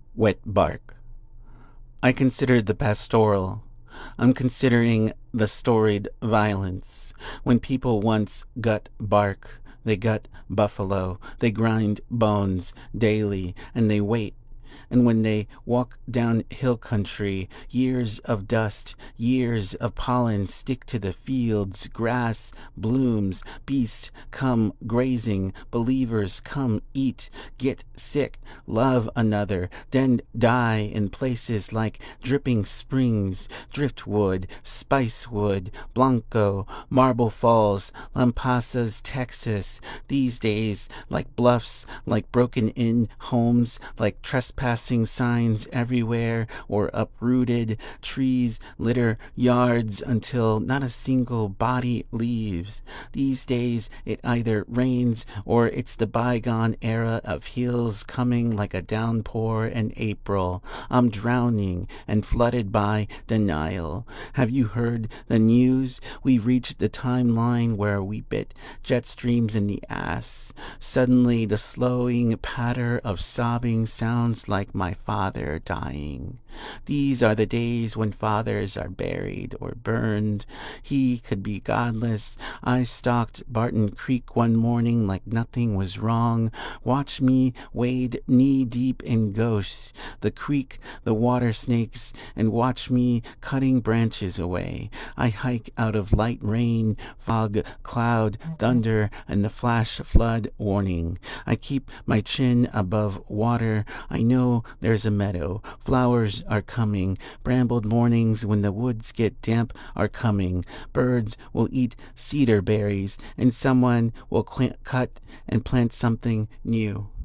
Wet bark. I consider the pastoral. I'm considering the storied violence. When people once gut bark, they gut buffalo, they grind bones daily, and they wait. And when they walk down hill country, years of dust, years of pollen stick to the fields, grass blooms, beasts come grazing, believers come eat, get sick, love another, then die in places like Dripping Springs, Driftwood, Spicewood, Blanco, Marble Falls, Lampasas, Texas. These days, like bluffs, like broken in homes, like trespassing signs everywhere, or uprooted trees litter yards until not a single body leaves. These days, it either rains or it's the bygone era of hills coming like a downpour in April. I'm drowning and flooded by denial. Have you heard the news? We reached the timeline where we bit jet streams in the ass. Suddenly, the slowing patter of sobbing sounds like my father dying. These are the days when fathers are buried or burned. He could be godless. I stalked Barton Creek one morning like nothing was wrong. Watch me wade knee-deep in ghosts, the creek, the water snakes, and watch me cutting branches away. I hike out of light rain, fog, cloud, thunder, and the flash flood warning. I keep my chin above water. I know there's a meadow. Flowers are coming. Brambled mornings when the woods get damp are coming. Birds will eat cedar berries, and someone will cut and plant something new.